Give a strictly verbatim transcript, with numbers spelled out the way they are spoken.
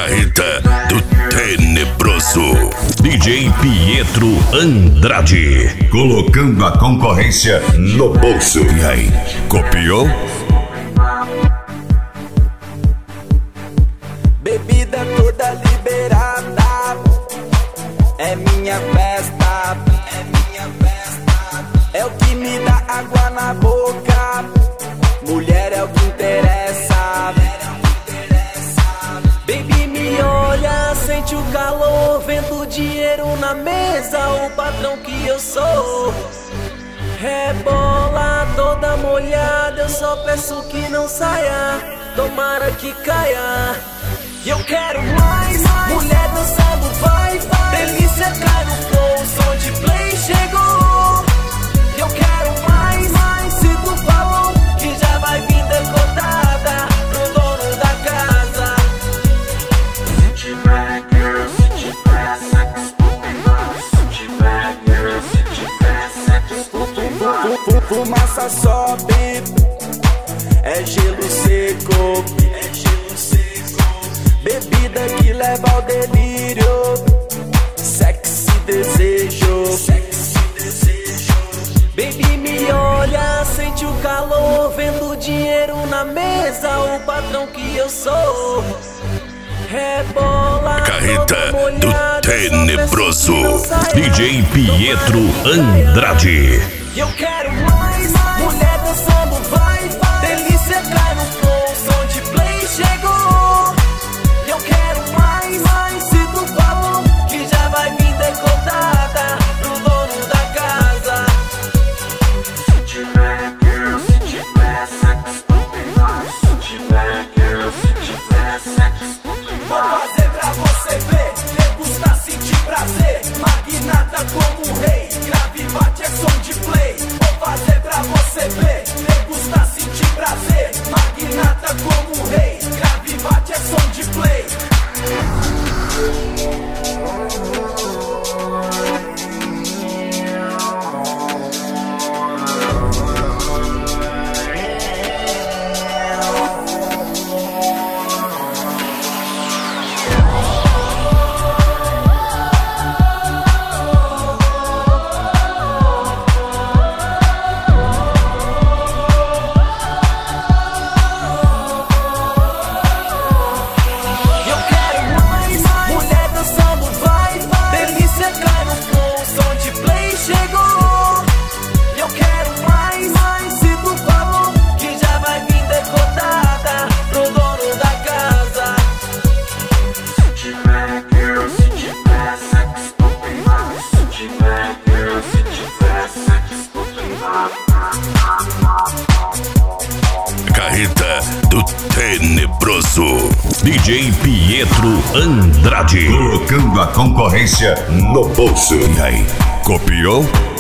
Carreta do Tenebroso. D J Pietro Andrade. Colocando a concorrência no bolso. E aí, copiou? Bebida toda liberada. É minha festa. É minha festa. É o que me dá água na boca. Mulher é o que interessa. Baby, me olha, sente o calor, vendo dinheiro na mesa, o patrão que eu sou. Rebola toda molhada, eu só peço que não saia, tomara que caia. E eu quero mais, mulher dançando, vai, vai. Delícia cai no flow, som de play chegou. E eu quero mais, mais. Se tu falou que já vai vir decotada pro dono da casa. Sit back, girl, sit back, sex, open up. Sit back, girl, sit back, sex, open up. Fumaça sobe, é gelo seco, é gelo seco. Bebida que leva ao delírio, sexy desejo, sexy desejo. Baby, me olha, sente o calor, vendo dinheiro na mesa, o patrão que eu sou. Rebola Carreta do Tenebroso. D J Pietro Andrade. Eu quero mais, mulher dançando, vai, vai. Delícia cai no flow, som de play chegou. Eu quero mais, mais. Se tu falou que já vai vir decotada pro dono da casa. Sit back, girl, sit back, sex, open up. Sit back, girl, sit back, sex, open up. Vou fazer pra você ver, degustar, sentir prazer. Magnata como um rei, grave bate é som de play. Vou fazer pra você ver, degustar, sentir prazer. Magnata como um rei, grave bate é som de play. Carreta do Tenebroso. D J Pietro Andrade. Colocando a concorrência no bolso. E aí, copiou?